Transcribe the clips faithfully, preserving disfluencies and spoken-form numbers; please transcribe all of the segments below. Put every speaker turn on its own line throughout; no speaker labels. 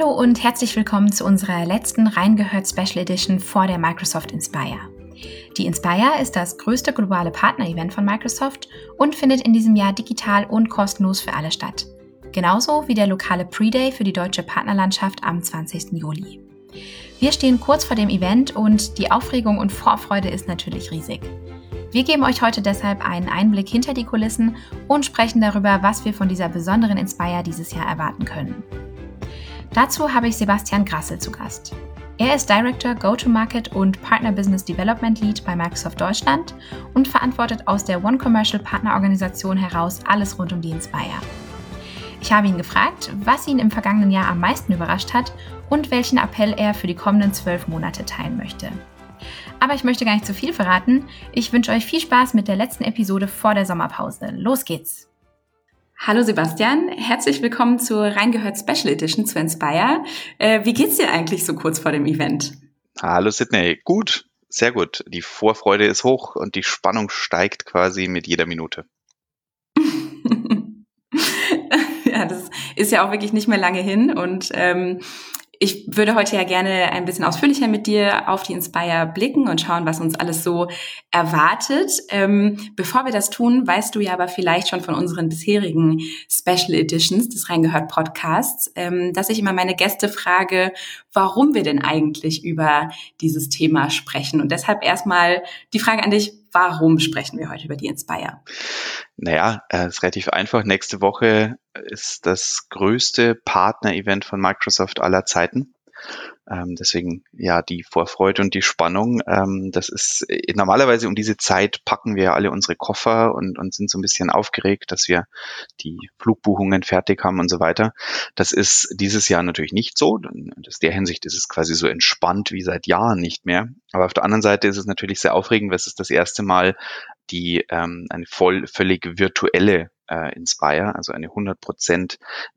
Hallo und herzlich willkommen zu unserer letzten Reingehört Special Edition vor der Microsoft Inspire. Die Inspire ist das größte globale Partner-Event von Microsoft und findet in diesem Jahr digital und kostenlos für alle statt. Genauso wie der lokale Pre-Day für die deutsche Partnerlandschaft am zwanzigsten Juli. Wir stehen kurz vor dem Event und die Aufregung und Vorfreude ist natürlich riesig. Wir geben euch heute deshalb einen Einblick hinter die Kulissen und sprechen darüber, was wir von dieser besonderen Inspire dieses Jahr erwarten können. Dazu habe ich Sebastian Grassel zu Gast. Er ist Director Go-to-Market und Partner Business Development Lead bei Microsoft Deutschland und verantwortet aus der One Commercial Partnerorganisation heraus alles rund um die Inspire. Ich habe ihn gefragt, was ihn im vergangenen Jahr am meisten überrascht hat und welchen Appell er für die kommenden zwölf Monate teilen möchte. Aber ich möchte gar nicht zu viel verraten. Ich wünsche euch viel Spaß mit der letzten Episode vor der Sommerpause. Los geht's! Hallo Sebastian, herzlich willkommen zur Reingehört Special Edition zu Inspire. Äh, wie geht's dir eigentlich so kurz vor dem Event?
Hallo Sydney, gut, sehr gut. Die Vorfreude ist hoch und die Spannung steigt quasi mit jeder Minute.
Ja, das ist ja auch wirklich nicht mehr lange hin und ähm, ich würde heute ja gerne ein bisschen ausführlicher mit dir auf die Inspire blicken und schauen, was uns alles so erwartet. Ähm, bevor wir das tun, weißt du ja aber vielleicht schon von unseren bisherigen Special Editions des Reingehört Podcasts, ähm, dass ich immer meine Gäste frage, warum wir denn eigentlich über dieses Thema sprechen. Und deshalb erstmal die Frage an dich, warum sprechen wir heute über die Inspire?
Naja, es ist relativ einfach. Nächste Woche ist das größte Partner-Event von Microsoft aller Zeiten. Ähm, deswegen ja die Vorfreude und die Spannung. Ähm, das ist äh, normalerweise um diese Zeit packen wir alle unsere Koffer und, und sind so ein bisschen aufgeregt, dass wir die Flugbuchungen fertig haben und so weiter. Das ist dieses Jahr natürlich nicht so. Aus der Hinsicht ist es quasi so entspannt wie seit Jahren nicht mehr. Aber auf der anderen Seite ist es natürlich sehr aufregend, weil es ist das erste Mal die ähm, eine voll völlig virtuelle äh, Inspire, also eine hundert Prozent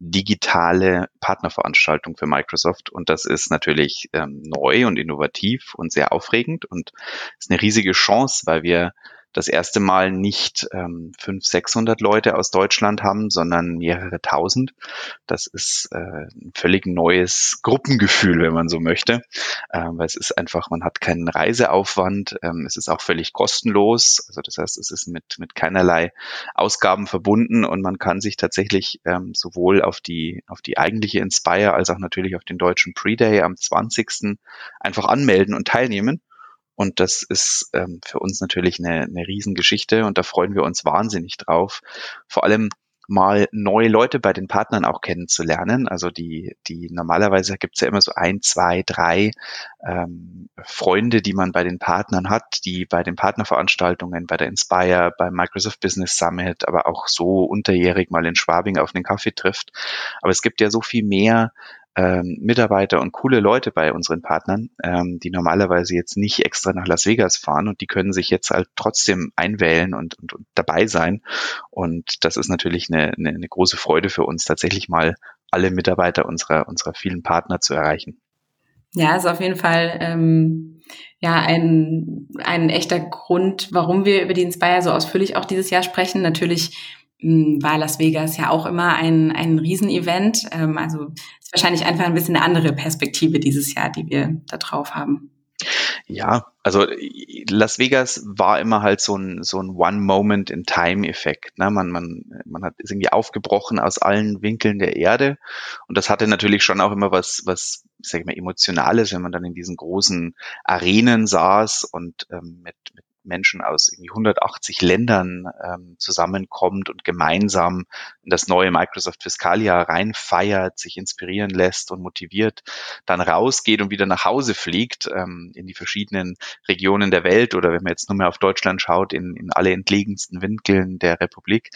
digitale Partnerveranstaltung für Microsoft. Und das ist natürlich ähm, neu und innovativ und sehr aufregend und ist eine riesige Chance, weil wir das erste Mal nicht ähm, fünfhundert, sechshundert Leute aus Deutschland haben, sondern mehrere tausend. Das ist äh, ein völlig neues Gruppengefühl, wenn man so möchte, äh, weil es ist einfach, man hat keinen Reiseaufwand, ähm, es ist auch völlig kostenlos, also das heißt, es ist mit mit keinerlei Ausgaben verbunden und man kann sich tatsächlich ähm, sowohl auf die auf die eigentliche Inspire als auch natürlich auf den deutschen Pre-Day am zwanzigsten einfach anmelden und teilnehmen. Und das ist ähm, für uns natürlich eine, eine Riesengeschichte und da freuen wir uns wahnsinnig drauf. Vor allem mal neue Leute bei den Partnern auch kennenzulernen. Also die, die normalerweise gibt's ja immer so ein, zwei, drei ähm, Freunde, die man bei den Partnern hat, die bei den Partnerveranstaltungen, bei der Inspire, beim Microsoft Business Summit, aber auch so unterjährig mal in Schwabing auf einen Kaffee trifft. Aber es gibt ja so viel mehr ähm, Mitarbeiter und coole Leute bei unseren Partnern, ähm, die normalerweise jetzt nicht extra nach Las Vegas fahren und die können sich jetzt halt trotzdem einwählen und, und, und dabei sein. Und das ist natürlich eine, eine, eine große Freude für uns, tatsächlich mal alle Mitarbeiter unserer, unserer vielen Partner zu erreichen.
Ja, ist auf jeden Fall ähm, ja ein, ein echter Grund, warum wir über die Inspire so ausführlich auch dieses Jahr sprechen. Natürlich mh, war Las Vegas ja auch immer ein, ein Riesenevent. Ähm, also ist wahrscheinlich einfach ein bisschen eine andere Perspektive dieses Jahr, die wir da drauf haben.
Ja, also Las Vegas war immer halt so ein so ein One-Moment-in-Time-Effekt. Ne? Man man man hat ist irgendwie aufgebrochen aus allen Winkeln der Erde und das hatte natürlich schon auch immer was was sag ich mal Emotionales, wenn man dann in diesen großen Arenen saß und ähm, mit mit Menschen aus irgendwie hundertachtzig Ländern ähm, zusammenkommt und gemeinsam in das neue Microsoft Fiskaljahr reinfeiert, sich inspirieren lässt und motiviert, dann rausgeht und wieder nach Hause fliegt ähm, in die verschiedenen Regionen der Welt oder wenn man jetzt nur mehr auf Deutschland schaut, in, in alle entlegensten Winkeln der Republik.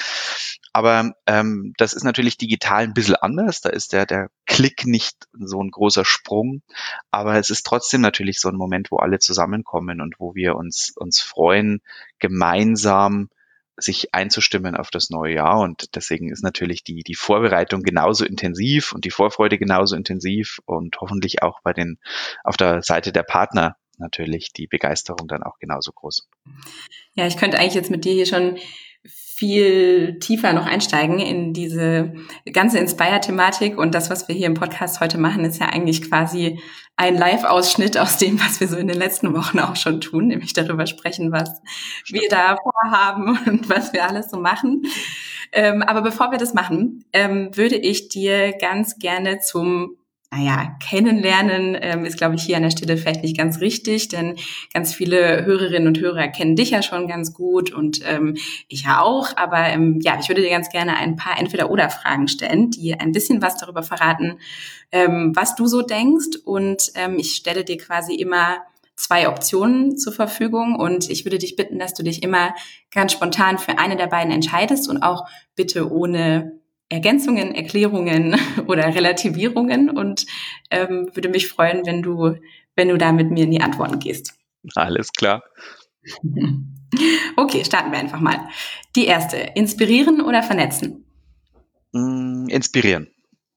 Aber ähm, das ist natürlich digital ein bisschen anders. Da ist der, der Klick nicht so ein großer Sprung. Aber es ist trotzdem natürlich so ein Moment, wo alle zusammenkommen und wo wir uns, uns freuen, gemeinsam sich einzustimmen auf das neue Jahr. Und deswegen ist natürlich die, die Vorbereitung genauso intensiv und die Vorfreude genauso intensiv und hoffentlich auch bei den, auf der Seite der Partner natürlich die Begeisterung dann auch genauso groß.
Ja, ich könnte eigentlich jetzt mit dir hier schon viel tiefer noch einsteigen in diese ganze Inspire-Thematik. Und das, was wir hier im Podcast heute machen, ist ja eigentlich quasi ein Live-Ausschnitt aus dem, was wir so in den letzten Wochen auch schon tun, nämlich darüber sprechen, was wir da vorhaben und was wir alles so machen. Ähm, aber bevor wir das machen, ähm, würde ich dir ganz gerne zum Naja, kennenlernen ähm, ist, glaube ich, hier an der Stelle vielleicht nicht ganz richtig, denn ganz viele Hörerinnen und Hörer kennen dich ja schon ganz gut und ähm, ich ja auch. Aber ähm, ja, ich würde dir ganz gerne ein paar Entweder-oder-Fragen stellen, die ein bisschen was darüber verraten, ähm, was du so denkst. Und ähm, ich stelle dir quasi immer zwei Optionen zur Verfügung und ich würde dich bitten, dass du dich immer ganz spontan für eine der beiden entscheidest und auch bitte ohne Ergänzungen, Erklärungen oder Relativierungen und ähm, würde mich freuen, wenn du, wenn du da mit mir in die Antworten gehst.
Alles klar.
Okay, starten wir einfach mal. Die erste, inspirieren oder vernetzen?
Mm, inspirieren.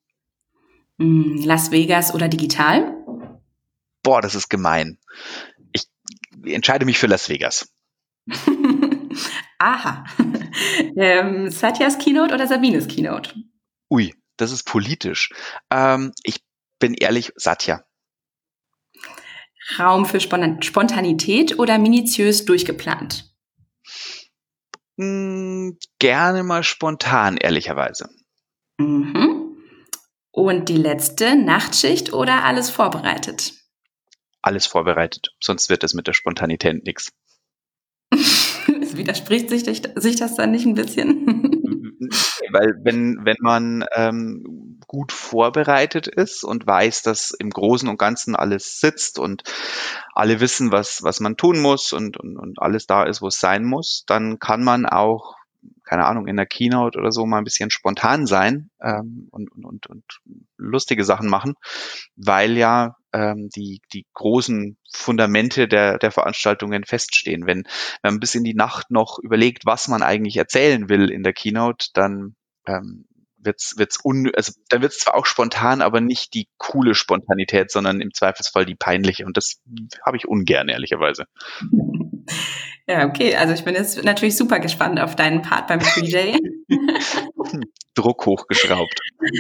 Las Vegas oder digital?
Boah, das ist gemein. Ich entscheide mich für Las Vegas.
Aha. ähm, Satyas Keynote oder Sabines Keynote?
Ui, das ist politisch. Ähm, ich bin ehrlich, Satya.
Raum für Spontanität oder minutiös durchgeplant?
Mm, gerne mal spontan, ehrlicherweise.
Mhm. Und die letzte, Nachtschicht oder alles vorbereitet?
Alles vorbereitet, sonst wird das mit der Spontanität nichts.
Widerspricht sich, sich das dann nicht ein bisschen?
Weil wenn, wenn man ähm, gut vorbereitet ist und weiß, dass im Großen und Ganzen alles sitzt und alle wissen, was, was man tun muss und, und, und alles da ist, wo es sein muss, dann kann man auch, keine Ahnung, in der Keynote oder so mal ein bisschen spontan sein ähm, und, und, und, und lustige Sachen machen, weil ja ähm, die, die großen Fundamente der, der Veranstaltungen feststehen. Wenn, wenn man bis in die Nacht noch überlegt, was man eigentlich erzählen will in der Keynote, dann ähm, wird's, wird's un, also dann wird's zwar auch spontan, aber nicht die coole Spontanität, sondern im Zweifelsfall die peinliche. Und das habe ich ungern, ehrlicherweise.
Ja, okay. Also ich bin jetzt natürlich super gespannt auf deinen Part beim Pre-Day.
Druck hochgeschraubt.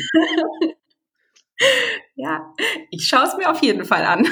Ja, ich schaue es mir auf jeden Fall an.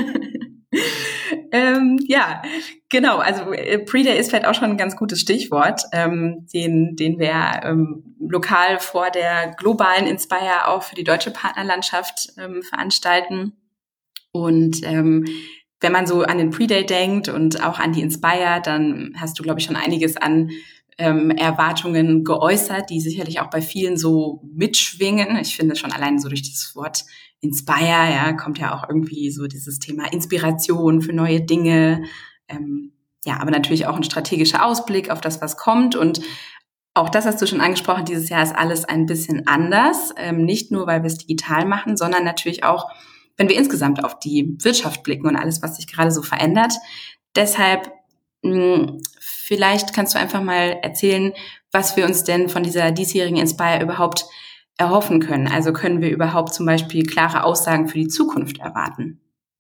ähm, ja, genau. Also äh, Pre-Day ist vielleicht auch schon ein ganz gutes Stichwort, ähm, den, den wir ähm, lokal vor der globalen Inspire auch für die deutsche Partnerlandschaft ähm, veranstalten. Und ähm, wenn man so an den Pre-Day denkt und auch an die Inspire, dann hast du, glaube ich, schon einiges an ähm, Erwartungen geäußert, die sicherlich auch bei vielen so mitschwingen. Ich finde schon allein so durch dieses Wort Inspire, ja, kommt ja auch irgendwie so dieses Thema Inspiration für neue Dinge. Ähm, ja, aber natürlich auch ein strategischer Ausblick auf das, was kommt. Und auch das hast du schon angesprochen, dieses Jahr ist alles ein bisschen anders. Ähm, nicht nur, weil wir es digital machen, sondern natürlich auch, wenn wir insgesamt auf die Wirtschaft blicken und alles, was sich gerade so verändert. Deshalb mh, vielleicht kannst du einfach mal erzählen, was wir uns denn von dieser diesjährigen Inspire überhaupt erhoffen können. Also können wir überhaupt zum Beispiel klare Aussagen für die Zukunft erwarten?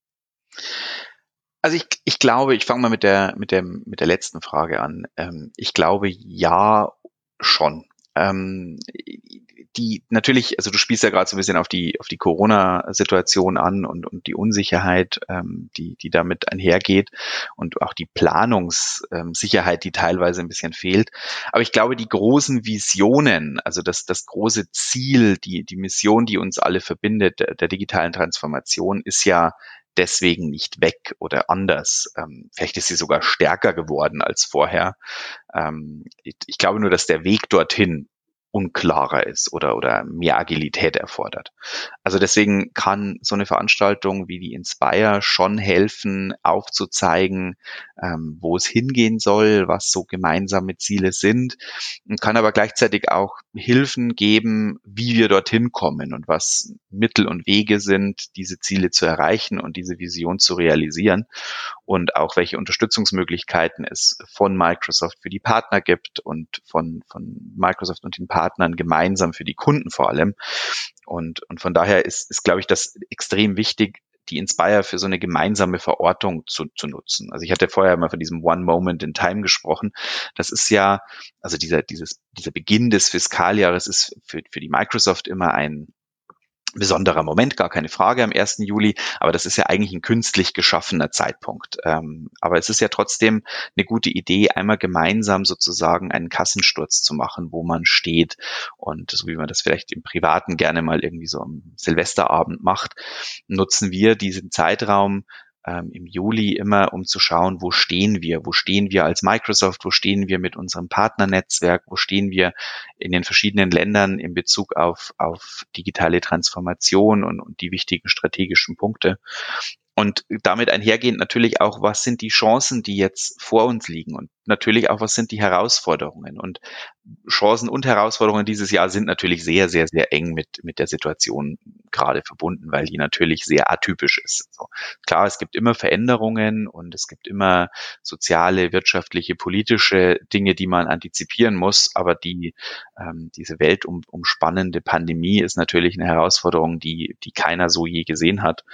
Also ich, ich glaube, ich fange mal mit der, mit der, mit der letzten Frage an. Ähm, ich glaube, ja, schon. Ähm, die natürlich, also du spielst ja gerade so ein bisschen auf die auf die Corona-Situation an und und die Unsicherheit, ähm, die die damit einhergeht und auch die Planungssicherheit, die teilweise ein bisschen fehlt. Aber ich glaube, die großen Visionen, also das das große Ziel, die die Mission, die uns alle verbindet, der, der digitalen Transformation, ist ja deswegen nicht weg oder anders. Ähm, vielleicht ist sie sogar stärker geworden als vorher. Ähm, ich, ich glaube nur, dass der Weg dorthin unklarer ist oder, oder mehr Agilität erfordert. Also deswegen kann so eine Veranstaltung wie die Inspire schon helfen, aufzuzeigen, ähm, wo es hingehen soll, was so gemeinsame Ziele sind, und kann aber gleichzeitig auch Hilfen geben, wie wir dorthin kommen und was Mittel und Wege sind, diese Ziele zu erreichen und diese Vision zu realisieren, und auch welche Unterstützungsmöglichkeiten es von Microsoft für die Partner gibt und von, von Microsoft und den Partnern gemeinsam für die Kunden vor allem. Und, und von daher ist, ist, glaube ich, das extrem wichtig, die Inspire für so eine gemeinsame Verortung zu, zu nutzen. Also ich hatte vorher mal von diesem One Moment in Time gesprochen. Das ist ja, also dieser, dieses, dieser Beginn des Fiskaljahres ist für, für die Microsoft immer ein besonderer Moment, gar keine Frage, am ersten Juli, aber das ist ja eigentlich ein künstlich geschaffener Zeitpunkt. Ähm, aber es ist ja trotzdem eine gute Idee, einmal gemeinsam sozusagen einen Kassensturz zu machen, wo man steht, und so wie man das vielleicht im Privaten gerne mal irgendwie so am Silvesterabend macht, nutzen wir diesen Zeitraum ähm, im Juli immer, um zu schauen, wo stehen wir, wo stehen wir als Microsoft, wo stehen wir mit unserem Partnernetzwerk, wo stehen wir in den verschiedenen Ländern in Bezug auf, auf digitale Transformation und, und die wichtigen strategischen Punkte. Und damit einhergehend natürlich auch, was sind die Chancen, die jetzt vor uns liegen, und natürlich auch, was sind die Herausforderungen. Und Chancen und Herausforderungen dieses Jahr sind natürlich sehr, sehr, sehr eng mit, mit der Situation gerade verbunden, weil die natürlich sehr atypisch ist. Also klar, es gibt immer Veränderungen und es gibt immer soziale, wirtschaftliche, politische Dinge, die man antizipieren muss, aber die, ähm, diese weltumspannende Pandemie ist natürlich eine Herausforderung, die, die keiner so je gesehen hat.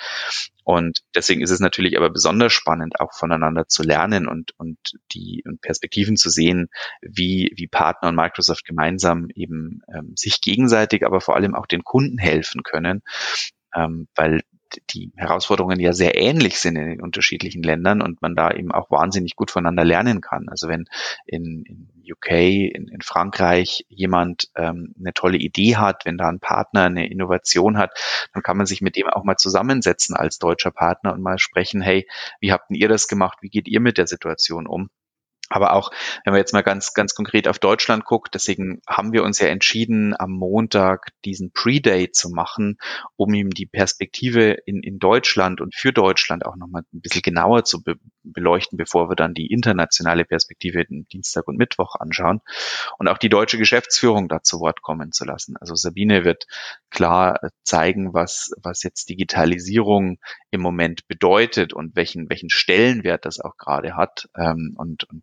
Und deswegen ist es natürlich aber besonders spannend, auch voneinander zu lernen und, und die und Perspektiven zu sehen, wie, wie Partner und Microsoft gemeinsam eben ähm, sich gegenseitig, aber vor allem auch den Kunden helfen können, ähm, weil die Herausforderungen ja sehr ähnlich sind in den unterschiedlichen Ländern und man da eben auch wahnsinnig gut voneinander lernen kann. Also wenn in, in U K, in, in Frankreich jemand ähm, eine tolle Idee hat, wenn da ein Partner eine Innovation hat, dann kann man sich mit dem auch mal zusammensetzen als deutscher Partner und mal sprechen, hey, wie habt denn ihr das gemacht? Wie geht ihr mit der Situation um? Aber auch, wenn man jetzt mal ganz, ganz konkret auf Deutschland guckt, deswegen haben wir uns ja entschieden, am Montag diesen Pre-Day zu machen, um ihm die Perspektive in, in Deutschland und für Deutschland auch nochmal ein bisschen genauer zu be- beleuchten, bevor wir dann die internationale Perspektive den Dienstag und Mittwoch anschauen und auch die deutsche Geschäftsführung da zu Wort kommen zu lassen. Also Sabine wird klar zeigen, was, was jetzt Digitalisierung im Moment bedeutet und welchen, welchen Stellenwert das auch gerade hat, ähm, und, und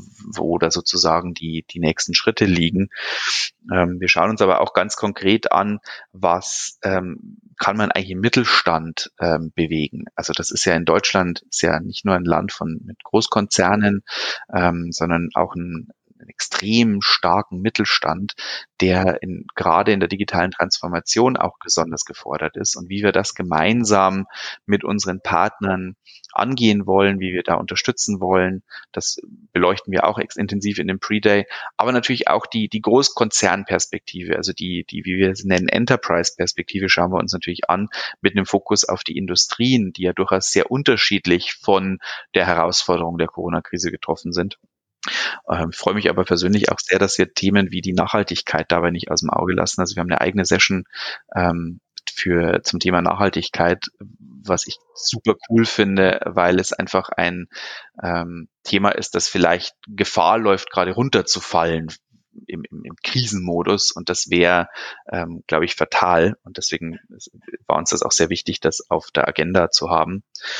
wo da sozusagen die, die nächsten Schritte liegen. Ähm, wir schauen uns aber auch ganz konkret an, was ähm, kann man eigentlich im Mittelstand ähm, bewegen. Also das ist ja in Deutschland, ist ja nicht nur ein Land von mit Großkonzernen, ähm, sondern auch ein einen extrem starken Mittelstand, der in, gerade in der digitalen Transformation auch besonders gefordert ist, und wie wir das gemeinsam mit unseren Partnern angehen wollen, wie wir da unterstützen wollen, das beleuchten wir auch intensiv in dem Pre-Day, aber natürlich auch die, die Großkonzernperspektive, also die, die, wie wir es nennen, Enterprise-Perspektive schauen wir uns natürlich an, mit einem Fokus auf die Industrien, die ja durchaus sehr unterschiedlich von der Herausforderung der Corona-Krise getroffen sind. Ähm, ich freue mich aber persönlich auch sehr, dass wir Themen wie die Nachhaltigkeit dabei nicht aus dem Auge lassen. Also wir haben eine eigene Session ähm, für zum Thema Nachhaltigkeit, was ich super cool finde, weil es einfach ein ähm, Thema ist, das vielleicht Gefahr läuft, gerade runterzufallen im, im, im Krisenmodus, und das wäre, ähm, glaube ich, fatal, und deswegen war uns das auch sehr wichtig, das auf der Agenda zu haben.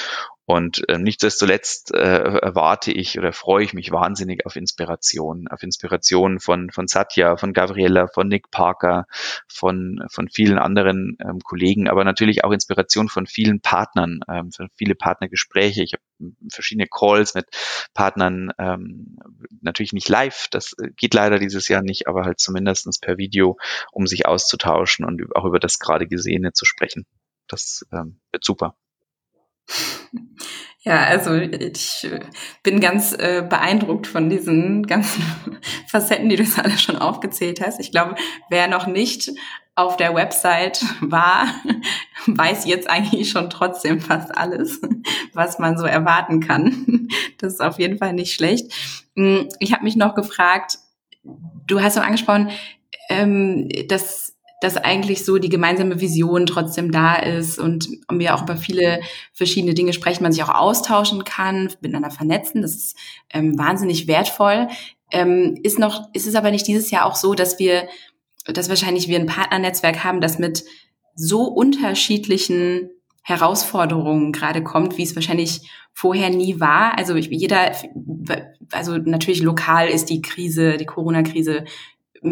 Und äh, nicht zuletzt äh, erwarte ich oder freue ich mich wahnsinnig auf Inspiration, auf Inspiration von von Satya, von Gabriella, von Nick Parker, von von vielen anderen ähm, Kollegen, aber natürlich auch Inspiration von vielen Partnern, ähm, von viele Partnergespräche. Ich habe verschiedene Calls mit Partnern, ähm, natürlich nicht live, das geht leider dieses Jahr nicht, aber halt zumindest per Video, um sich auszutauschen und auch über das gerade Gesehene zu sprechen. Das ähm, wird super.
Ja, also ich bin ganz äh, beeindruckt von diesen ganzen Facetten, die du jetzt alle schon aufgezählt hast. Ich glaube, wer noch nicht auf der Website war, weiß jetzt eigentlich schon trotzdem fast alles, was man so erwarten kann. Das ist auf jeden Fall nicht schlecht. Ich habe mich noch gefragt, du hast noch angesprochen, ähm, dass dass eigentlich so die gemeinsame Vision trotzdem da ist und wir auch über viele verschiedene Dinge sprechen, man sich auch austauschen kann, miteinander vernetzen. Das ist ähm, wahnsinnig wertvoll. Ähm, ist noch, ist es aber nicht dieses Jahr auch so, dass wir, dass wahrscheinlich wir ein Partnernetzwerk haben, das mit so unterschiedlichen Herausforderungen gerade kommt, wie es wahrscheinlich vorher nie war. Also jeder, also natürlich lokal ist die Krise, die Corona-Krise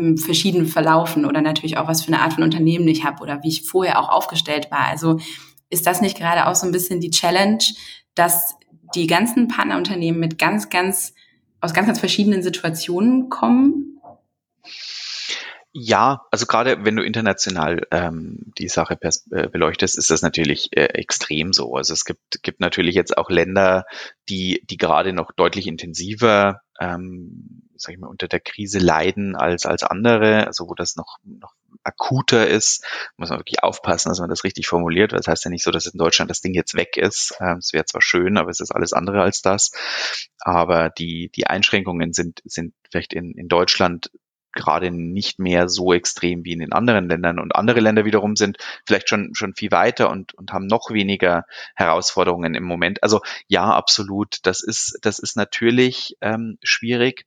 verschieden verlaufen oder natürlich auch, was für eine Art von Unternehmen ich habe oder wie ich vorher auch aufgestellt war. Also ist das nicht gerade auch so ein bisschen die Challenge, dass die ganzen Partnerunternehmen mit ganz, ganz, aus ganz, ganz verschiedenen Situationen kommen?
Ja, also gerade wenn du international ähm, die Sache pers- äh, beleuchtest, ist das natürlich äh, extrem so. Also es gibt gibt natürlich jetzt auch Länder, die die gerade noch deutlich intensiver, ähm, sag ich mal, unter der Krise leiden als als andere, also wo das noch noch akuter ist, muss man wirklich aufpassen, dass man das richtig formuliert, weil das heißt ja nicht so, dass in Deutschland das Ding jetzt weg ist. Ähm, es wäre zwar schön, aber es ist alles andere als das. Aber die die Einschränkungen sind sind vielleicht in in Deutschland gerade nicht mehr so extrem wie in den anderen Ländern. Und andere Länder wiederum sind vielleicht schon, schon viel weiter und, und haben noch weniger Herausforderungen im Moment. Also ja, absolut. Das ist, das ist natürlich ähm, schwierig,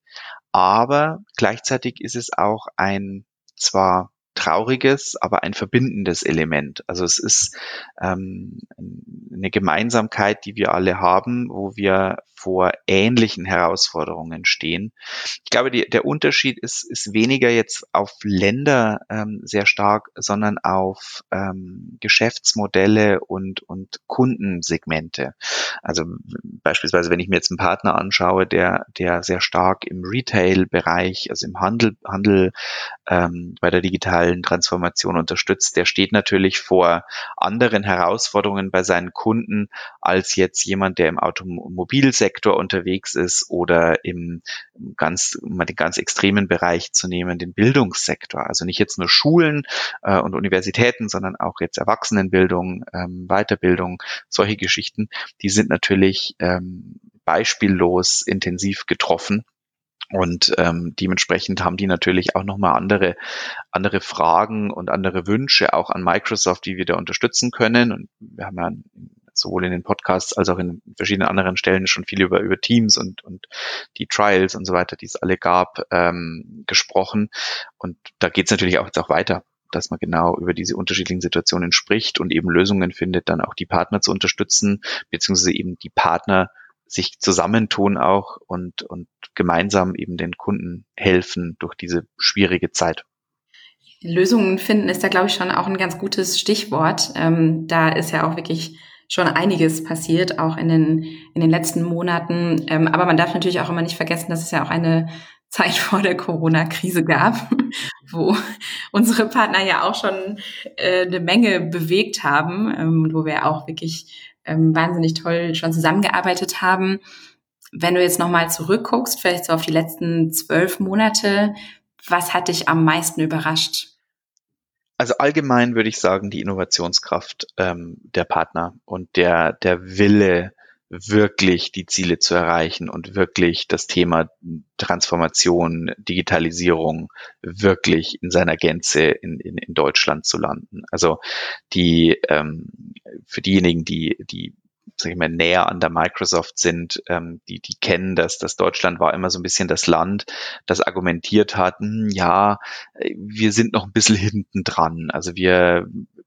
aber gleichzeitig ist es auch ein zwar trauriges, aber ein verbindendes Element. Also es ist ähm, eine Gemeinsamkeit, die wir alle haben, wo wir vor ähnlichen Herausforderungen stehen. Ich glaube, die, der Unterschied ist, ist weniger jetzt auf Länder ähm, sehr stark, sondern auf ähm, Geschäftsmodelle und, und Kundensegmente. Also beispielsweise, wenn ich mir jetzt einen Partner anschaue, der, der sehr stark im Retail-Bereich, also im Handel, Handel ähm, bei der digitalen Transformation unterstützt, der steht natürlich vor anderen Herausforderungen bei seinen Kunden als jetzt jemand, der im Automobilsektor unterwegs ist oder im ganz, um mal den ganz extremen Bereich zu nehmen, den Bildungssektor. Also nicht jetzt nur Schulen äh, und Universitäten, sondern auch jetzt Erwachsenenbildung, ähm, Weiterbildung, solche Geschichten, die sind natürlich ähm, beispiellos intensiv getroffen. Und ähm, dementsprechend haben die natürlich auch nochmal andere, andere Fragen und andere Wünsche auch an Microsoft, wie wir da unterstützen können. Und wir haben ja sowohl in den Podcasts als auch in verschiedenen anderen Stellen schon viel über, über Teams und, und die Trials und so weiter, die es alle gab, ähm, gesprochen. Und da geht es natürlich auch jetzt auch weiter, dass man genau über diese unterschiedlichen Situationen spricht und eben Lösungen findet, dann auch die Partner zu unterstützen, beziehungsweise eben die Partner sich zusammentun auch und, und gemeinsam eben den Kunden helfen durch diese schwierige Zeit.
Lösungen finden ist da, glaube ich, schon auch ein ganz gutes Stichwort. Ähm, da ist ja auch wirklich schon einiges passiert, auch in den, in den letzten Monaten. Ähm, aber man darf natürlich auch immer nicht vergessen, dass es ja auch eine Zeit vor der Corona-Krise gab, wo unsere Partner ja auch schon äh, eine Menge bewegt haben, ähm, wo wir auch wirklich ähm, wahnsinnig toll schon zusammengearbeitet haben. Wenn du jetzt nochmal zurückguckst, vielleicht so auf die letzten zwölf Monate, was hat dich am meisten überrascht?
Also allgemein würde ich sagen, die Innovationskraft ähm, der Partner und der, der Wille, wirklich die Ziele zu erreichen und wirklich das Thema Transformation, Digitalisierung wirklich in seiner Gänze in, in, in Deutschland zu landen. Also die ähm, für diejenigen, die, die sag ich mal, näher an der Microsoft sind, ähm, die, die kennen das, dass Deutschland war immer so ein bisschen das Land, das argumentiert hat, hm, ja, wir sind noch ein bisschen hinten dran. Also wir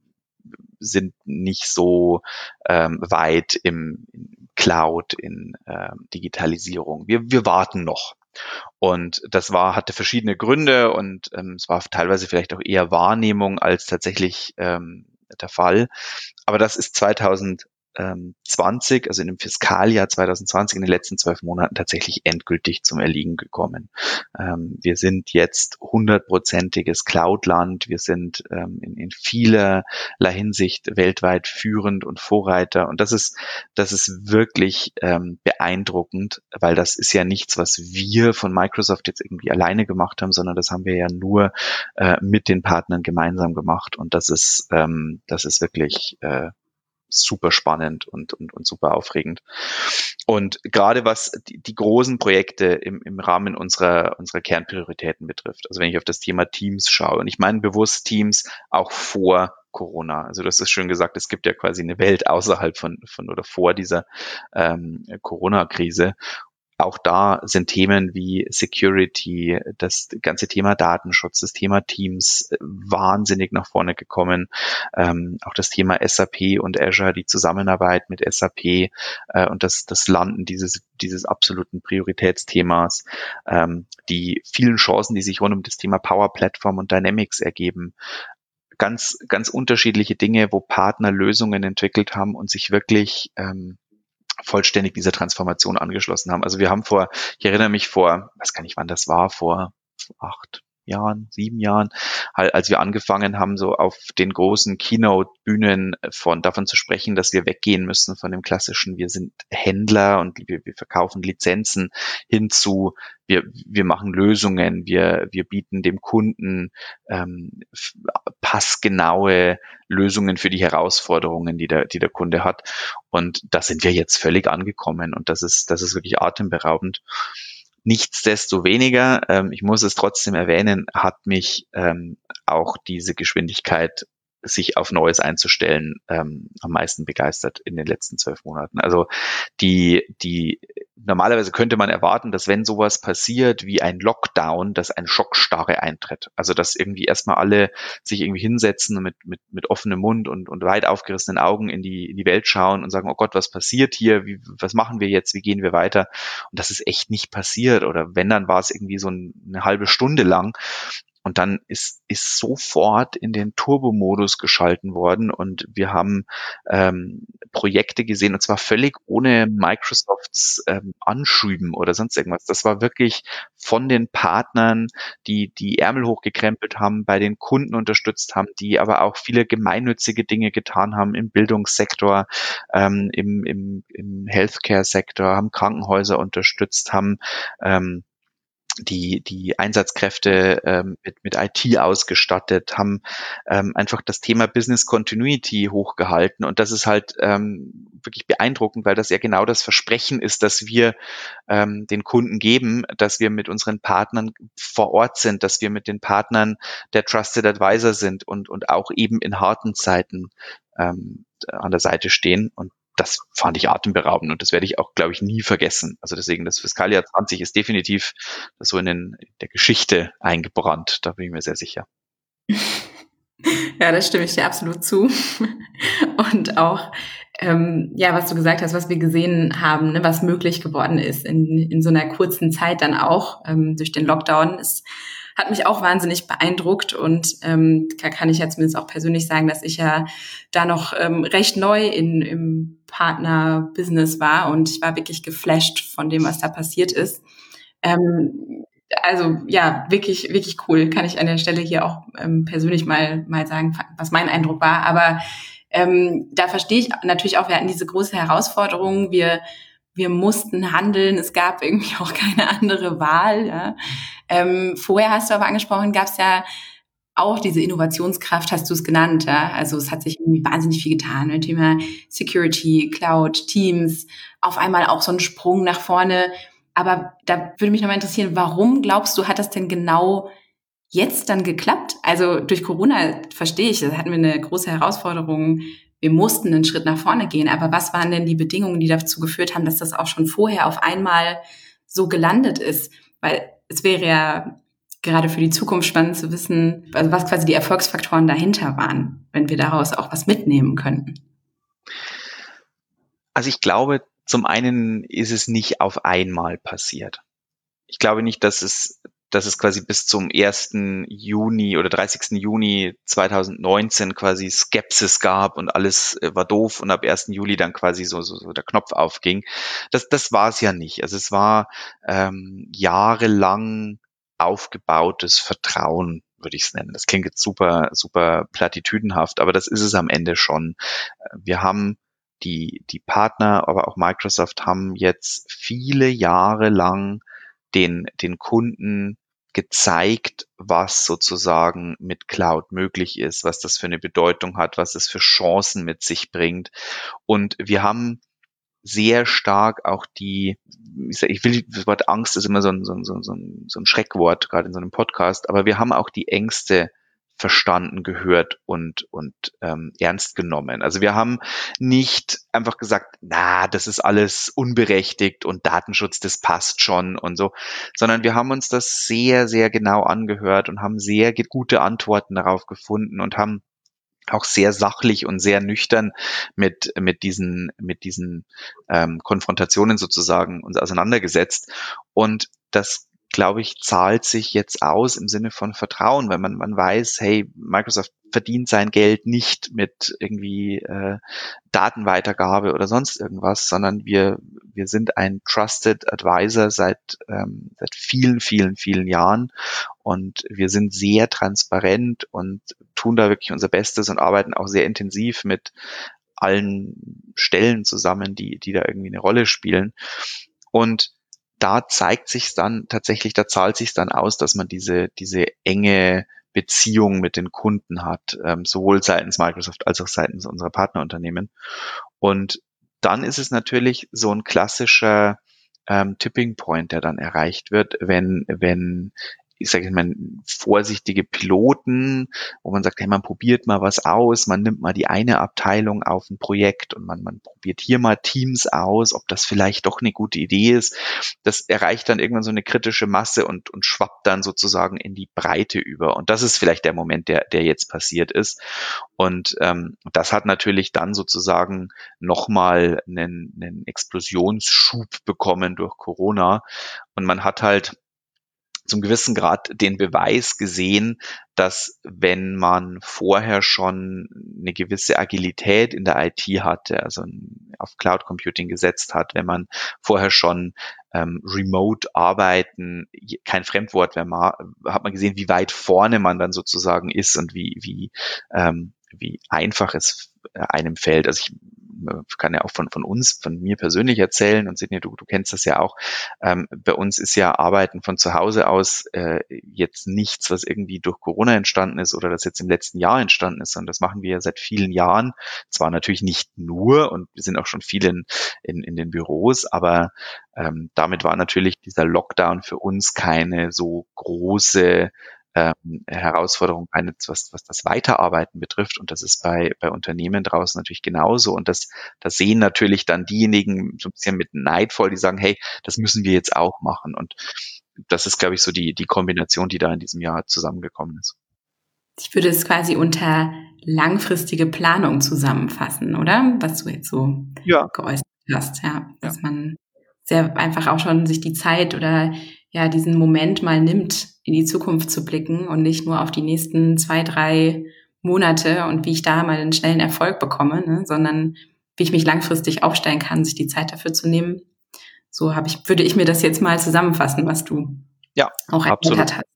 sind nicht so ähm, weit im Cloud, in ähm, Digitalisierung. Wir, wir warten noch. Und das war, hatte verschiedene Gründe und ähm, es war teilweise vielleicht auch eher Wahrnehmung als tatsächlich ähm, der Fall. Aber das ist zwanzig zwanzig, also in dem Fiskaljahr zwanzig zwanzig, in den letzten zwölf Monaten tatsächlich endgültig zum Erliegen gekommen. Ähm, wir sind jetzt hundertprozentiges Cloud-Land. Wir sind ähm, in, in vielerlei Hinsicht weltweit führend und Vorreiter. Und das ist, das ist wirklich ähm, beeindruckend, weil das ist ja nichts, was wir von Microsoft jetzt irgendwie alleine gemacht haben, sondern das haben wir ja nur äh, mit den Partnern gemeinsam gemacht. Und das ist, ähm, das ist wirklich äh, super spannend und, und, und super aufregend. Und gerade was die, die großen Projekte im, im Rahmen unserer, unserer Kernprioritäten betrifft, also wenn ich auf das Thema Teams schaue, und ich meine bewusst Teams auch vor Corona. Also du hast es schön gesagt, es gibt ja quasi eine Welt außerhalb von, von oder vor dieser ähm, Corona-Krise. Auch da sind Themen wie Security, das ganze Thema Datenschutz, das Thema Teams wahnsinnig nach vorne gekommen. Ähm, auch das Thema S A P und Azure, die Zusammenarbeit mit S A P äh, und das, das Landen dieses, dieses absoluten Prioritätsthemas, ähm, die vielen Chancen, die sich rund um das Thema Power Platform und Dynamics ergeben. ganz, ganz unterschiedliche Dinge, wo Partner Lösungen entwickelt haben und sich wirklich ähm, vollständig dieser Transformation angeschlossen haben. Also wir haben vor, ich erinnere mich vor, weiß gar nicht, wann das war, vor acht Jahren, sieben Jahren, halt, als wir angefangen haben, so auf den großen Keynote-Bühnen von davon zu sprechen, dass wir weggehen müssen von dem klassischen, wir sind Händler und wir, wir verkaufen Lizenzen, hinzu, wir, wir machen Lösungen, wir, wir bieten dem Kunden ähm, passgenaue Lösungen für die Herausforderungen, die der, die der Kunde hat. Und da sind wir jetzt völlig angekommen und das ist, das ist wirklich atemberaubend. Nichtsdestoweniger, ähm, ich muss es trotzdem erwähnen, hat mich ähm, auch diese Geschwindigkeit, sich auf Neues einzustellen, ähm, am meisten begeistert in den letzten zwölf Monaten. Also die, die normalerweise könnte man erwarten, dass wenn sowas passiert wie ein Lockdown, dass ein Schockstarre eintritt. Also dass irgendwie erstmal alle sich irgendwie hinsetzen und mit, mit, mit offenem Mund und, und weit aufgerissenen Augen in die, in die Welt schauen und sagen, oh Gott, was passiert hier? Wie, was machen wir jetzt? Wie gehen wir weiter? Und das ist echt nicht passiert. Oder wenn, dann war es irgendwie so eine halbe Stunde lang. Und dann ist, ist sofort in den Turbo-Modus geschalten worden und wir haben ähm, Projekte gesehen und zwar völlig ohne Microsofts ähm, Anschüben oder sonst irgendwas. Das war wirklich von den Partnern, die die Ärmel hochgekrempelt haben, bei den Kunden unterstützt haben, die aber auch viele gemeinnützige Dinge getan haben im Bildungssektor, ähm, im, im, im Healthcare-Sektor, haben Krankenhäuser unterstützt, haben ähm, die die Einsatzkräfte ähm, mit mit I T ausgestattet, haben ähm, einfach das Thema Business Continuity hochgehalten und das ist halt ähm, wirklich beeindruckend, weil das ja genau das Versprechen ist, dass wir ähm, den Kunden geben, dass wir mit unseren Partnern vor Ort sind, dass wir mit den Partnern der Trusted Advisor sind und und auch eben in harten Zeiten ähm, an der Seite stehen und das fand ich atemberaubend und das werde ich auch, glaube ich, nie vergessen. Also deswegen, das Fiskaljahr zwanzig ist definitiv so in, den, in der Geschichte eingebrannt. Da bin ich mir sehr sicher.
Ja, das stimme ich dir absolut zu. Und auch, ähm, ja, was du gesagt hast, was wir gesehen haben, ne, was möglich geworden ist in, in so einer kurzen Zeit dann auch ähm, durch den Lockdown, ist, hat mich auch wahnsinnig beeindruckt und ähm, da kann ich ja zumindest auch persönlich sagen, dass ich ja da noch ähm, recht neu in, im Partner-Business war und ich war wirklich geflasht von dem, was da passiert ist. Ähm, also ja, wirklich, wirklich cool. Kann ich an der Stelle hier auch ähm, persönlich mal mal sagen, was mein Eindruck war. Aber ähm, da verstehe ich natürlich auch, wir hatten diese große Herausforderung. Wir wir mussten handeln. Es gab irgendwie auch keine andere Wahl. Ja. Ähm, vorher hast du aber angesprochen, gab es ja auch diese Innovationskraft, hast du es genannt. Ja. Also es hat sich irgendwie wahnsinnig viel getan. Mit dem Thema Security, Cloud, Teams, auf einmal auch so ein Sprung nach vorne. Aber da würde mich nochmal interessieren, warum glaubst du, hat das denn genau jetzt dann geklappt? Also durch Corona verstehe ich, da hatten wir eine große Herausforderung. Wir mussten einen Schritt nach vorne gehen. Aber was waren denn die Bedingungen, die dazu geführt haben, dass das auch schon vorher auf einmal so gelandet ist? Weil es wäre ja gerade für die Zukunft spannend zu wissen, also was quasi die Erfolgsfaktoren dahinter waren, wenn wir daraus auch was mitnehmen könnten.
Also ich glaube, zum einen ist es nicht auf einmal passiert. Ich glaube nicht, dass es, dass es quasi bis zum ersten Juni oder dreißigsten Juni zweitausendneunzehn quasi Skepsis gab und alles war doof und ab ersten Juli dann quasi so, so, so der Knopf aufging. Das, das war es ja nicht. Also es war ähm, jahrelang aufgebautes Vertrauen, würde ich es nennen. Das klingt jetzt super, super platitüdenhaft, aber das ist es am Ende schon. Wir haben Die, die Partner, aber auch Microsoft haben jetzt viele Jahre lang den, den Kunden gezeigt, was sozusagen mit Cloud möglich ist, was das für eine Bedeutung hat, was es für Chancen mit sich bringt. Und wir haben sehr stark auch die, ich will, das Wort Angst ist immer so ein, so ein, so ein, so ein Schreckwort, gerade in so einem Podcast, aber wir haben auch die Ängste verstanden, gehört und und ähm, ernst genommen. Also wir haben nicht einfach gesagt, na, das ist alles unberechtigt und Datenschutz, das passt schon und so, sondern wir haben uns das sehr, sehr genau angehört und haben sehr gute Antworten darauf gefunden und haben auch sehr sachlich und sehr nüchtern mit mit diesen mit diesen ähm, Konfrontationen sozusagen uns auseinandergesetzt. Und das glaube ich, zahlt sich jetzt aus im Sinne von Vertrauen, weil man, man weiß, hey, Microsoft verdient sein Geld nicht mit irgendwie äh, Datenweitergabe oder sonst irgendwas, sondern wir wir sind ein Trusted Advisor seit ähm, seit vielen, vielen, vielen Jahren und wir sind sehr transparent und tun da wirklich unser Bestes und arbeiten auch sehr intensiv mit allen Stellen zusammen, die die da irgendwie eine Rolle spielen. Und da zeigt sich dann tatsächlich, da zahlt sich dann aus, dass man diese diese enge Beziehung mit den Kunden hat, ähm, sowohl seitens Microsoft als auch seitens unserer Partnerunternehmen. Und dann ist es natürlich so ein klassischer ähm, Tipping Point, der dann erreicht wird, wenn wenn ich sage mal, vorsichtige Piloten, wo man sagt, hey, man probiert mal was aus, man nimmt mal die eine Abteilung auf ein Projekt und man, man probiert hier mal Teams aus, ob das vielleicht doch eine gute Idee ist. Das erreicht dann irgendwann so eine kritische Masse und, und schwappt dann sozusagen in die Breite über. Und das ist vielleicht der Moment, der, der jetzt passiert ist. Und ähm, das hat natürlich dann sozusagen nochmal einen, einen Explosionsschub bekommen durch Corona. Und man hat halt zum gewissen Grad den Beweis gesehen, dass wenn man vorher schon eine gewisse Agilität in der I T hatte, also auf Cloud Computing gesetzt hat, wenn man vorher schon ähm, Remote Arbeiten, kein Fremdwort mehr war, hat man gesehen, wie weit vorne man dann sozusagen ist und wie wie ähm, wie einfach es einem fällt. Also ich kann ja auch von von uns, von mir persönlich erzählen und Sidney, du, du kennst das ja auch. Ähm, bei uns ist ja Arbeiten von zu Hause aus äh, jetzt nichts, was irgendwie durch Corona entstanden ist oder das jetzt im letzten Jahr entstanden ist, sondern das machen wir ja seit vielen Jahren. Zwar natürlich nicht nur und wir sind auch schon viel in, in, in den Büros, aber ähm, damit war natürlich dieser Lockdown für uns keine so große Ähm, Herausforderung, eine, was, was das Weiterarbeiten betrifft. Und das ist bei, bei Unternehmen draußen natürlich genauso. Und das, das sehen natürlich dann diejenigen so ein bisschen mit neidvoll, die sagen, hey, das müssen wir jetzt auch machen. Und das ist, glaube ich, so die, die Kombination, die da in diesem Jahr zusammengekommen ist.
Ich würde es quasi unter langfristige Planung zusammenfassen, oder? Was du jetzt so
ja.
geäußert hast, ja. Dass ja. man sehr einfach auch schon sich die Zeit oder ja diesen Moment mal nimmt, in die Zukunft zu blicken und nicht nur auf die nächsten zwei, drei Monate und wie ich da mal einen schnellen Erfolg bekomme, ne, sondern wie ich mich langfristig aufstellen kann, sich die Zeit dafür zu nehmen. So habe ich, würde ich mir das jetzt mal zusammenfassen, was du
ja,
auch erklärt hast.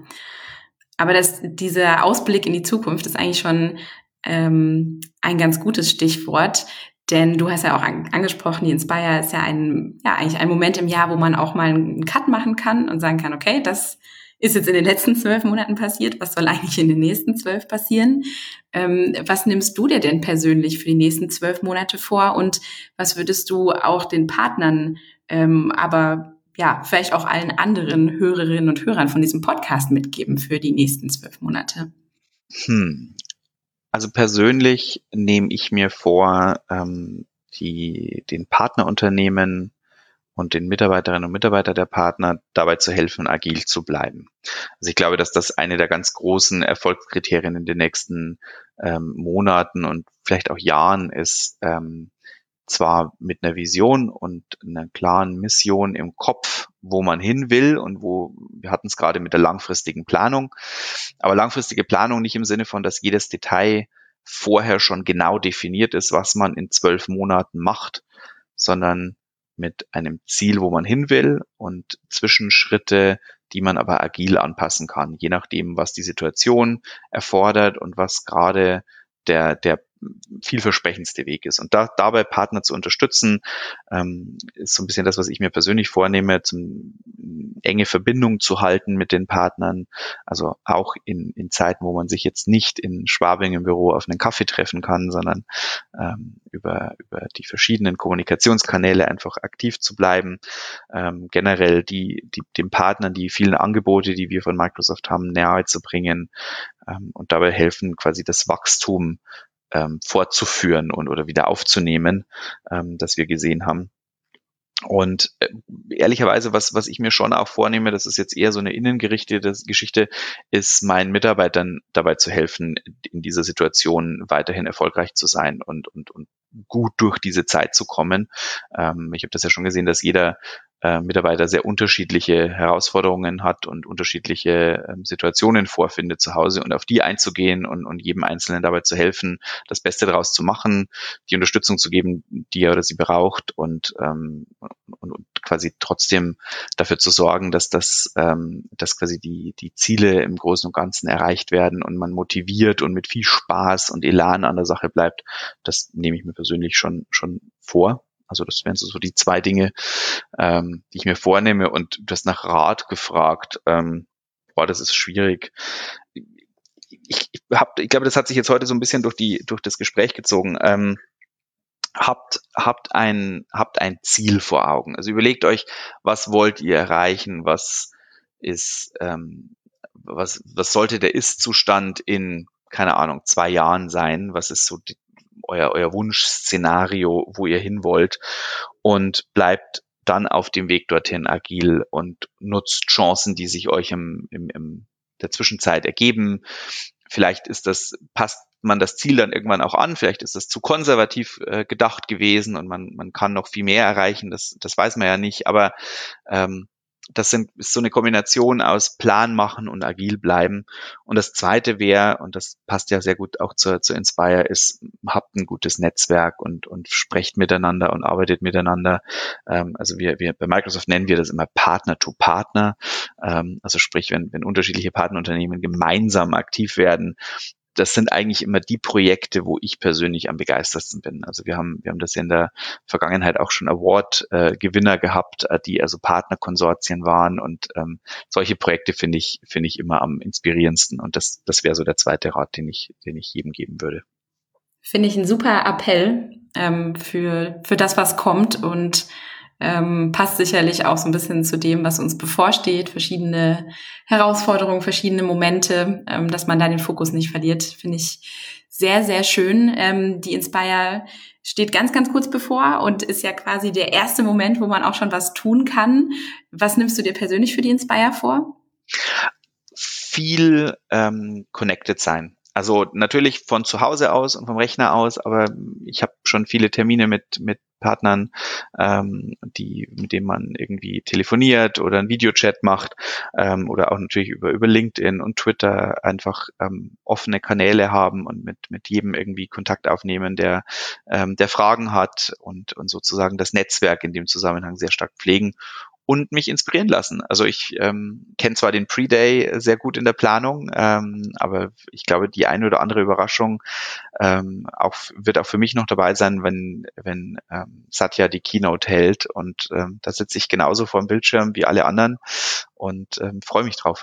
Aber das, dieser Ausblick in die Zukunft ist eigentlich schon ähm, ein ganz gutes Stichwort. Denn du hast ja auch an, angesprochen, die Inspire ist ja ein, ja, eigentlich ein Moment im Jahr, wo man auch mal einen Cut machen kann und sagen kann, okay, das ist jetzt in den letzten zwölf Monaten passiert, was soll eigentlich in den nächsten zwölf passieren? Ähm, was nimmst du dir denn persönlich für die nächsten zwölf Monate vor und was würdest du auch den Partnern, ähm, aber ja, vielleicht auch allen anderen Hörerinnen und Hörern von diesem Podcast mitgeben für die nächsten zwölf Monate?
Hm. Also persönlich nehme ich mir vor, ähm, die, den Partnerunternehmen und den Mitarbeiterinnen und Mitarbeitern der Partner dabei zu helfen, agil zu bleiben. Also ich glaube, dass das eine der ganz großen Erfolgskriterien in den nächsten ähm, Monaten und vielleicht auch Jahren ist, ähm, zwar mit einer Vision und einer klaren Mission im Kopf, wo man hin will und wo, wir hatten es gerade mit der langfristigen Planung, aber langfristige Planung nicht im Sinne von, dass jedes Detail vorher schon genau definiert ist, was man in zwölf Monaten macht, sondern mit einem Ziel, wo man hin will und Zwischenschritte, die man aber agil anpassen kann, je nachdem, was die Situation erfordert und was gerade der, der vielversprechendste Weg ist. Und da, dabei Partner zu unterstützen, ähm, ist so ein bisschen das, was ich mir persönlich vornehme, zum enge Verbindung zu halten mit den Partnern. Also auch in, in Zeiten, wo man sich jetzt nicht in Schwabing im Büro auf einen Kaffee treffen kann, sondern ähm, über, über die verschiedenen Kommunikationskanäle einfach aktiv zu bleiben. Ähm, generell die, die, den Partnern die vielen Angebote, die wir von Microsoft haben, nahe zu bringen ähm, und dabei helfen, quasi das Wachstum ähm, fortzuführen und oder wieder aufzunehmen, ähm, das wir gesehen haben. Und äh, ehrlicherweise, was was ich mir schon auch vornehme, das ist jetzt eher so eine innengerichtete Geschichte, ist meinen Mitarbeitern dabei zu helfen, in dieser Situation weiterhin erfolgreich zu sein und und und gut durch diese Zeit zu kommen. Ähm, ich habe das ja schon gesehen, dass jeder äh, Mitarbeiter sehr unterschiedliche Herausforderungen hat und unterschiedliche äh, Situationen vorfindet zu Hause und auf die einzugehen und, und jedem Einzelnen dabei zu helfen, das Beste daraus zu machen, die Unterstützung zu geben, die er oder sie braucht und, ähm, und, und quasi trotzdem dafür zu sorgen, dass das, ähm, dass quasi die, die Ziele im Großen und Ganzen erreicht werden und man motiviert und mit viel Spaß und Elan an der Sache bleibt. Das nehme ich mir persönlich schon, schon vor. Also das wären so die zwei Dinge, ähm, die ich mir vornehme. Und du hast nach Rat gefragt. Ähm, boah, das ist schwierig. Ich, ich, hab, ich glaube, das hat sich jetzt heute so ein bisschen durch die durch das Gespräch gezogen. Ähm, habt habt ein habt ein Ziel vor Augen. Also überlegt euch, was wollt ihr erreichen? Was ist ähm, was was sollte der Ist-Zustand in, keine Ahnung, zwei Jahren sein? Was ist so die, euer euer Wunschszenario, wo ihr hin wollt? Und bleibt dann auf dem Weg dorthin agil und nutzt Chancen, die sich euch im, im, im der Zwischenzeit ergeben. Vielleicht ist das, passt man das Ziel dann irgendwann auch an, vielleicht ist das zu konservativ äh, gedacht gewesen und man, man kann noch viel mehr erreichen, das, das weiß man ja nicht, aber ähm, das sind, ist so eine Kombination aus Plan machen und agil bleiben. Und das Zweite wäre, und das passt ja sehr gut auch zur, zur Inspire, ist, habt ein gutes Netzwerk und, und sprecht miteinander und arbeitet miteinander. Ähm, also wir, wir, bei Microsoft nennen wir das immer Partner to Partner. Ähm, also sprich, wenn, wenn unterschiedliche Partnerunternehmen gemeinsam aktiv werden, das sind eigentlich immer die Projekte, wo ich persönlich am begeistertsten bin. Also wir haben, wir haben das in der Vergangenheit auch schon Award-Gewinner äh, gehabt, äh, die also Partnerkonsortien waren und ähm, solche Projekte finde ich, finde ich immer am inspirierendsten und das, das wäre so der zweite Rat, den ich, den ich jedem geben würde.
Finde ich ein super Appell ähm, für, für das, was kommt und Ähm, passt sicherlich auch so ein bisschen zu dem, was uns bevorsteht, verschiedene Herausforderungen, verschiedene Momente, ähm, dass man da den Fokus nicht verliert, finde ich sehr, sehr schön. Ähm, die Inspire steht ganz, ganz kurz bevor und ist ja quasi der erste Moment, wo man auch schon was tun kann. Was nimmst du dir persönlich für die Inspire vor?
Viel ähm, connected sein. Also natürlich von zu Hause aus und vom Rechner aus, aber ich habe schon viele Termine mit mit Partnern, ähm, die mit denen man irgendwie telefoniert oder einen Videochat macht ähm, oder auch natürlich über über LinkedIn und Twitter einfach ähm, offene Kanäle haben und mit mit jedem irgendwie Kontakt aufnehmen, der ähm, der Fragen hat und und sozusagen das Netzwerk in dem Zusammenhang sehr stark pflegen. Und mich inspirieren lassen. Also ich ähm, kenne zwar den Pre-Day sehr gut in der Planung, ähm, aber ich glaube, die eine oder andere Überraschung ähm, auch, wird auch für mich noch dabei sein, wenn, wenn ähm, Satya die Keynote hält. Und ähm, da sitze ich genauso vor dem Bildschirm wie alle anderen und ähm, freue mich drauf.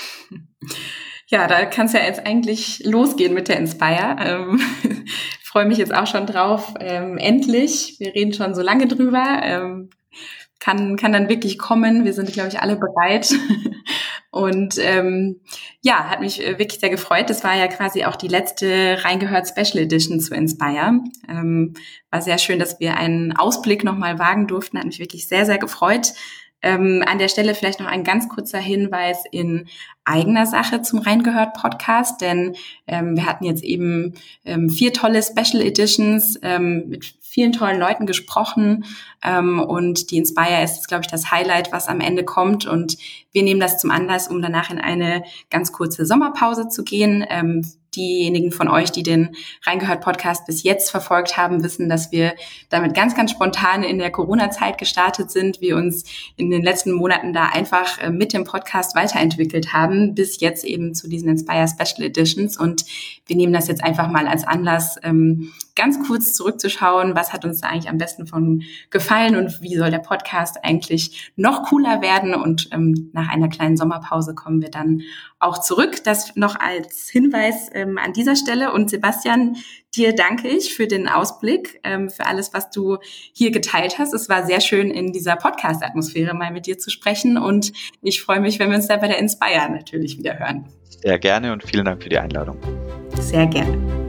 Ja, da kann es ja jetzt eigentlich losgehen mit der Inspire. Ähm, freue mich jetzt auch schon drauf. Ähm, endlich, wir reden schon so lange drüber. Ähm, kann kann dann wirklich kommen. Wir sind, glaube ich, alle bereit. Und ähm, ja, hat mich wirklich sehr gefreut. Das war ja quasi auch die letzte Reingehört Special Edition zu Inspire. Ähm, war sehr schön, dass wir einen Ausblick nochmal wagen durften. Hat mich wirklich sehr, sehr gefreut. Ähm, an der Stelle vielleicht noch ein ganz kurzer Hinweis in eigener Sache zum Reingehört-Podcast, denn ähm, wir hatten jetzt eben ähm, vier tolle Special Editions ähm, mit vielen tollen Leuten gesprochen ähm, und die Inspire ist, glaube ich, das Highlight, was am Ende kommt und wir nehmen das zum Anlass, um danach in eine ganz kurze Sommerpause zu gehen. Ähm, diejenigen von euch, die den Reingehört-Podcast bis jetzt verfolgt haben, wissen, dass wir damit ganz, ganz spontan in der Corona-Zeit gestartet sind, wir uns in den letzten Monaten da einfach äh, mit dem Podcast weiterentwickelt haben, bis jetzt eben zu diesen Inspire Special Editions und wir nehmen das jetzt einfach mal als Anlass, ähm, ganz kurz zurückzuschauen, was hat uns da eigentlich am besten von gefallen und wie soll der Podcast eigentlich noch cooler werden und ähm, nach einer kleinen Sommerpause kommen wir dann auch zurück. Das noch als Hinweis ähm, an dieser Stelle und Sebastian, dir danke ich für den Ausblick, ähm, für alles, was du hier geteilt hast. Es war sehr schön, in dieser Podcast-Atmosphäre mal mit dir zu sprechen und ich freue mich, wenn wir uns da bei der Inspire natürlich wieder hören.
Sehr gerne und vielen Dank für die Einladung.
Sehr gerne.